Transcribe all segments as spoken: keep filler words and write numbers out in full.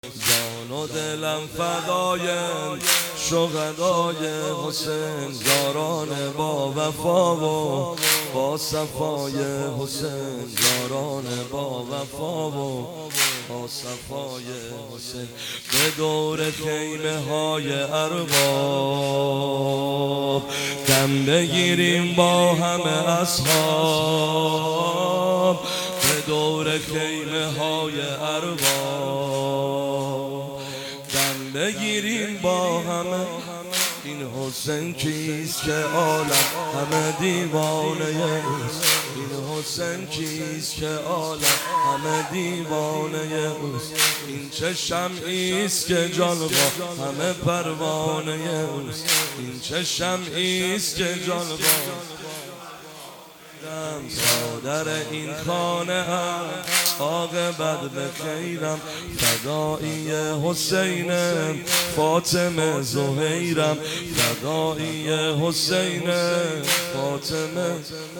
جان و دلم فدای شهدای حسین، یاران با وفا و با صفای حسین، یاران با وفا و با صفای حسین. به دور خیمه های ارباب دم بگیریم با همه اصحاب، به دور خیمه های ارباب دم بگیریم با همه. این حسین کیست که عالم همه دیوانه اوست، این حسین کیست که عالم همه دیوانه اوست، این چه شمعیست که جان با همه پروانه اوست، این چه شمعیست که جان با صادر این خانه هم عاقبت به خیرم، فدایی حسین فاطمه زهیرم، فدایی حسین فاطمه.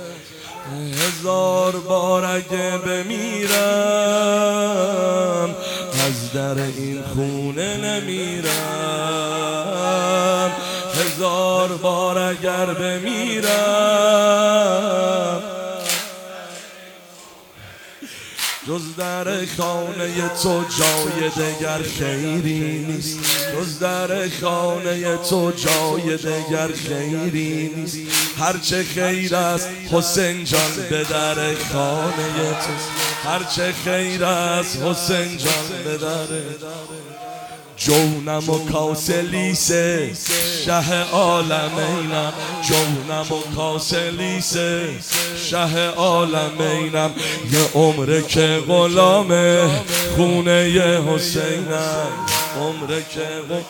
هزار بار اگه بمیرم از در این خونه نمیرم، هزار بار اگر بمیرم جز در خانه تو جای دگر خیری نیست، جز در خانه تو جای دگر خیری نیست. هرچه خیر است حسین جان به در خانه تو، هرچه خیر است حسین جان به در. جونم و کاسه لیسه شه عالمینم، جونم و کاسه لیسه شه عالمینم، یه عمره که غلام خونه حسینم، عمره که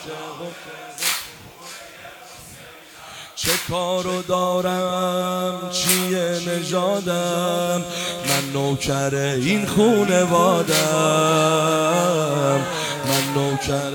چه کارو دارم چیه نژادم، من نوکر این خونه وادم، من نوکر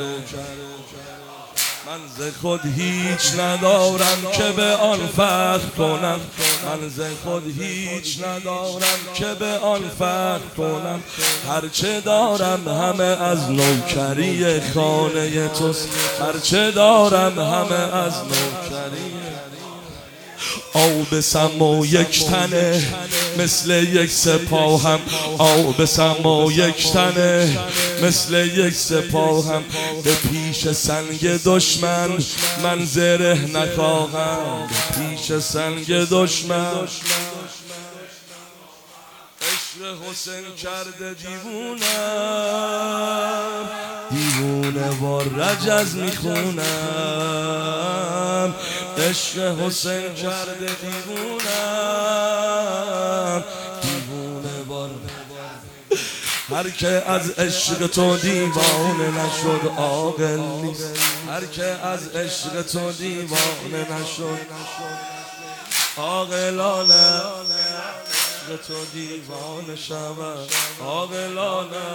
من ز خود هیچ ندارم که به آن فخر کنم، من ز خود هیچ ندارم که به آن فخر کنم. هرچه دارم همه از نوکری خانه توست، هرچه دارم همه از نوکری. آب سما یک تنه مثل یک سپاهم، آب سما یک تنه مثل یک سپاهم، به پیش سنگ دشمن من زره نخواهم، به پیش سنگ دشمن. عشق حسین کرده دیوونم، دیوونه و رجز میخونم، عشق حسین کرده دیوونم، دیوونه و هر که از عشق تو دیوانه نشد عاقل نیست، هر که از عشق تو دیوانه نشد عاقلانه تو دیوانه شود، عاقلانه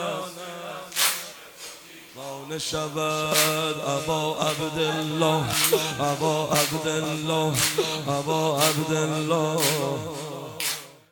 دیوانه شود. ابا عبدالله ابا عبدالله ابا عبدالله